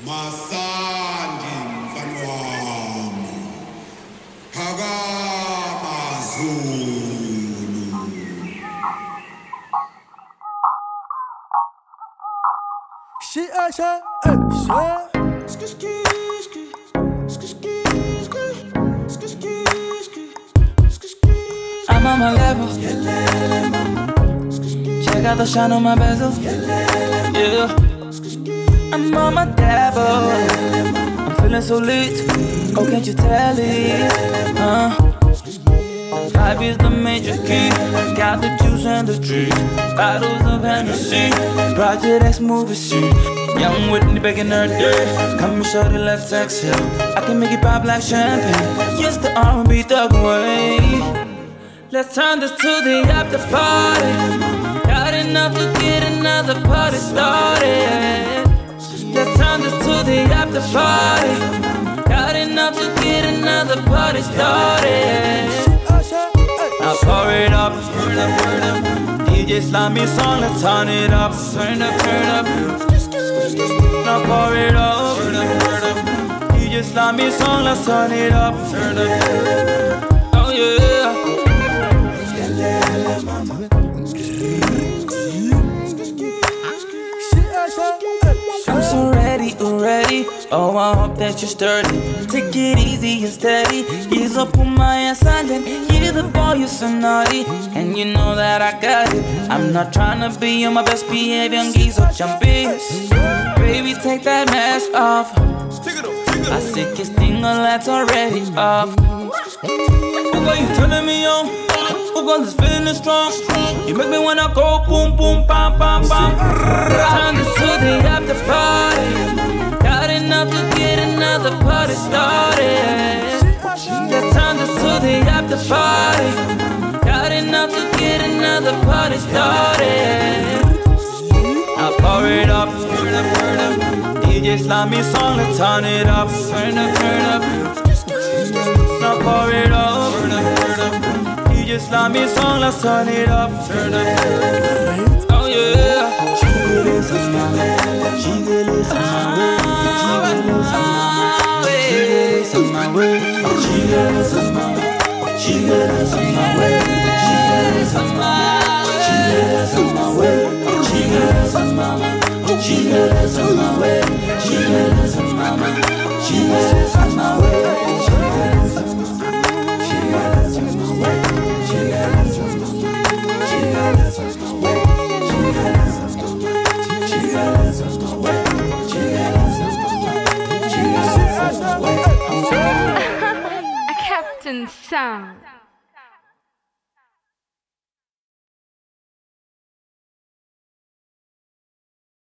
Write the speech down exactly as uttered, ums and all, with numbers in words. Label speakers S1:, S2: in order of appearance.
S1: Masandi mfano Kagama Zulu.
S2: Shit, I shot, eh, shot.
S3: I'm on my level. Check out the shine on my bezel. Yeah. I'm on my dabble. I'm feeling so lit. Oh, can't you tell it? Uh. Five is the major key. Got the juice and the trees. Bottles of Hennessy. Project X movie scene. Young Whitney begging her day. Come and show the left exhale. I can make it pop like champagne. Yes, the R and B thug way. Let's turn this to the after party. Got enough to get another party started. Let's turn this to the after party. Got enough to get another party started. Now pour it up, turn up, turn up. D J slime me song, let's turn it up, turn up, turn up. Now pour it up, turn up, turn up. D J slime me song, let's turn it up, turn up. Oh yeah. I'm so ready, already. Oh, I hope that you're sturdy. Take it easy and steady. Ease up on my ass and then hear the boy, you're so naughty. And you know that I got it. I'm not trying to be on my best behavior and geese or jumpies. Baby, take that mask off. I see kiss thing, that's already off. Look what you turning me on. Look on this feeling strong. You make me wanna go boom, boom, bam, bam, bam. Turn this to the after party. Got enough to get another party started. Let's turn this to the after party. Got enough to get another party started. Now pour it up, turn up, turn up. D J slime me song, let's turn it up, turn up, turn up. Now pour it up, turn up, turn up. D J slime me song, let's turn it up, turn up. Oh yeah. She get it on my way, she get it on my way, she get it on my way, she get it on my way, she get it on my way, she get it on my way, she get it on my way, she get it on my way, she get it on my way, she get it on my way, she get it on my way, she get it on my way, she get it on my way, she get it on my way, she get it on my way, she get it on my way, she get it on my way, she get it on my way.
S4: Captain Sound.